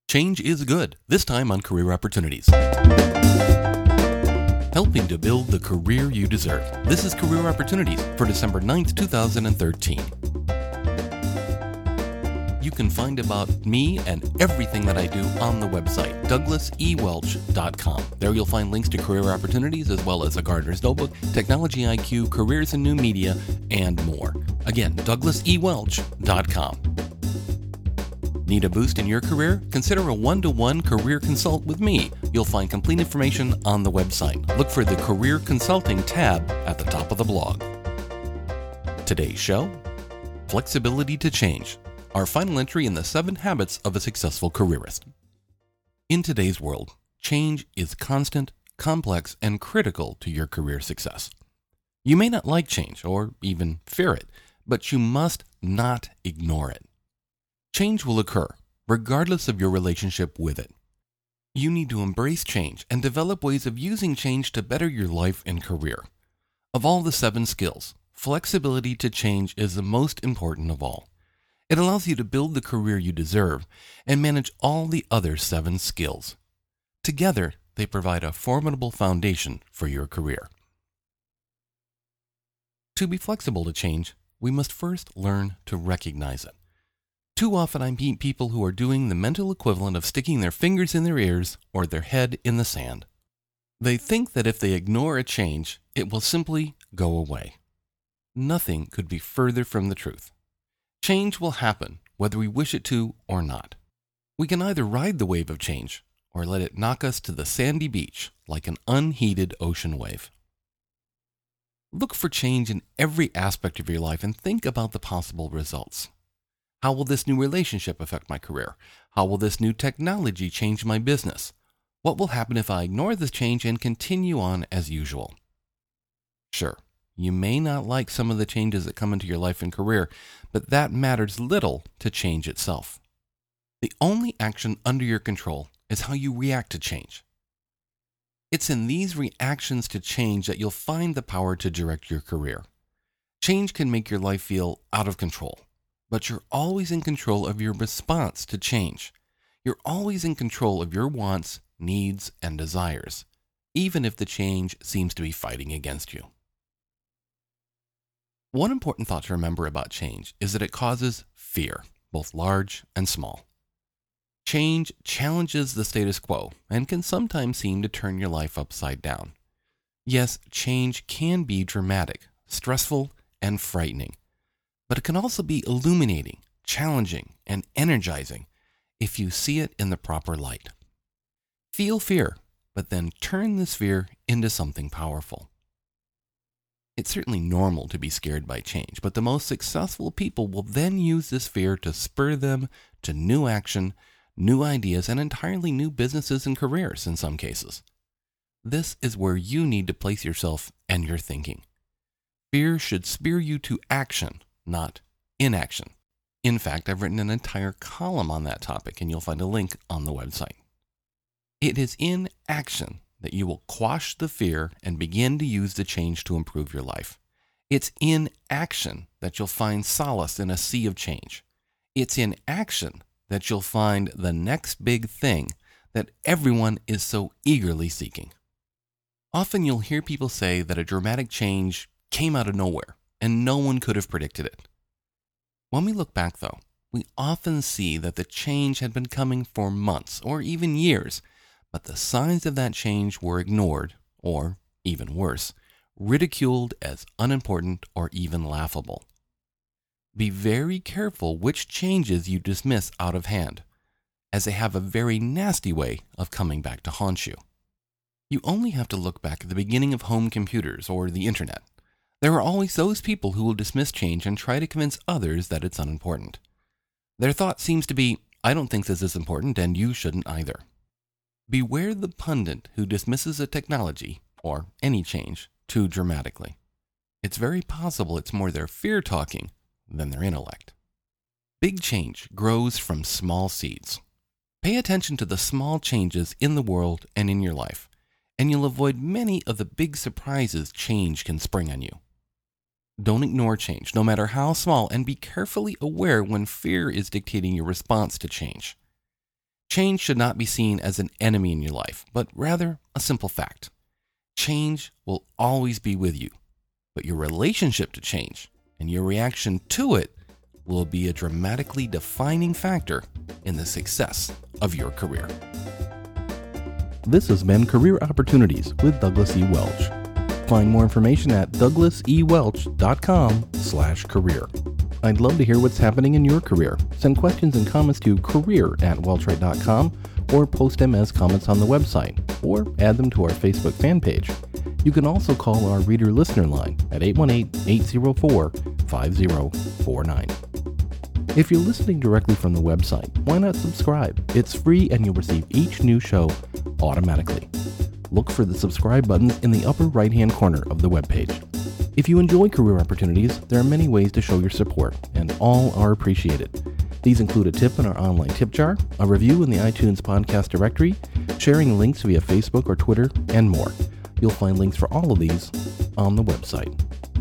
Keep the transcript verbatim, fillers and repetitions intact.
Change is good, this time on Career Opportunities. Helping to build the career you deserve. This is Career Opportunities for December ninth, two thousand thirteen. You can find about me and everything that I do on the website, douglas e welch dot com. There you'll find links to career opportunities as well as a Gardener's Notebook, Technology I Q, Careers in New Media, and more. Again, douglas e welch dot com. Need a boost in your career? Consider a one-to-one career consult with me. You'll find complete information on the website. Look for the Career Consulting tab at the top of the blog. Today's show, Flexibility to Change. Our final entry in the seven habits of a successful careerist. In today's world, change is constant, complex, and critical to your career success. You may not like change or even fear it, but you must not ignore it. Change will occur, regardless of your relationship with it. You need to embrace change and develop ways of using change to better your life and career. Of all the seven skills, flexibility to change is the most important of all. It allows you to build the career you deserve and manage all the other seven skills. Together, they provide a formidable foundation for your career. To be flexible to change, we must first learn to recognize it. Too often I meet people who are doing the mental equivalent of sticking their fingers in their ears or their head in the sand. They think that if they ignore a change, it will simply go away. Nothing could be further from the truth. Change will happen whether we wish it to or not. We can either ride the wave of change or let it knock us to the sandy beach like an unheeded ocean wave. Look for change in every aspect of your life and think about the possible results. How will this new relationship affect my career? How will this new technology change my business? What will happen if I ignore this change and continue on as usual? Sure, you may not like some of the changes that come into your life and career, but that matters little to change itself. The only action under your control is how you react to change. It's in these reactions to change that you'll find the power to direct your career. Change can make your life feel out of control. But you're always in control of your response to change. You're always in control of your wants, needs, and desires, even if the change seems to be fighting against you. One important thought to remember about change is that it causes fear, both large and small. Change challenges the status quo and can sometimes seem to turn your life upside down. Yes, change can be dramatic, stressful, and frightening. But it can also be illuminating, challenging, and energizing if you see it in the proper light. Feel fear, but then turn this fear into something powerful. It's certainly normal to be scared by change, but the most successful people will then use this fear to spur them to new action, new ideas, and entirely new businesses and careers in some cases. This is where you need to place yourself and your thinking. Fear should spur you to action, not inaction. In fact, I've written an entire column on that topic, and you'll find a link on the website. It is in action that you will quash the fear and begin to use the change to improve your life. It's in action that you'll find solace in a sea of change. It's in action that you'll find the next big thing that everyone is so eagerly seeking. Often you'll hear people say that a dramatic change came out of nowhere, and no one could have predicted it. When we look back, though, we often see that the change had been coming for months or even years, but the signs of that change were ignored, or, even worse, ridiculed as unimportant or even laughable. Be very careful which changes you dismiss out of hand, as they have a very nasty way of coming back to haunt you. You only have to look back at the beginning of home computers or the internet. There are always those people who will dismiss change and try to convince others that it's unimportant. Their thought seems to be, I don't think this is important and you shouldn't either. Beware the pundit who dismisses a technology, or any change, too dramatically. It's very possible it's more their fear talking than their intellect. Big change grows from small seeds. Pay attention to the small changes in the world and in your life, and you'll avoid many of the big surprises change can spring on you. Don't ignore change, no matter how small, and be carefully aware when fear is dictating your response to change. Change should not be seen as an enemy in your life, but rather a simple fact. Change will always be with you, but your relationship to change and your reaction to it will be a dramatically defining factor in the success of your career. This has been Career Opportunities with Douglas E. Welch. Find more information at douglasewelch.com slash career. I'd love to hear what's happening in your career. Send questions and comments to career at welchwright dot com or post them as comments on the website or add them to our Facebook fan page. You can also call our reader listener line at eight one eight, eight zero four, five zero four nine. If you're listening directly from the website, why not subscribe? It's free and you'll receive each new show automatically. Look for the subscribe buttons in the upper right-hand corner of the webpage. If you enjoy Career Opportunities, there are many ways to show your support, and all are appreciated. These include a tip in our online tip jar, a review in the iTunes podcast directory, sharing links via Facebook or Twitter, and more. You'll find links for all of these on the website.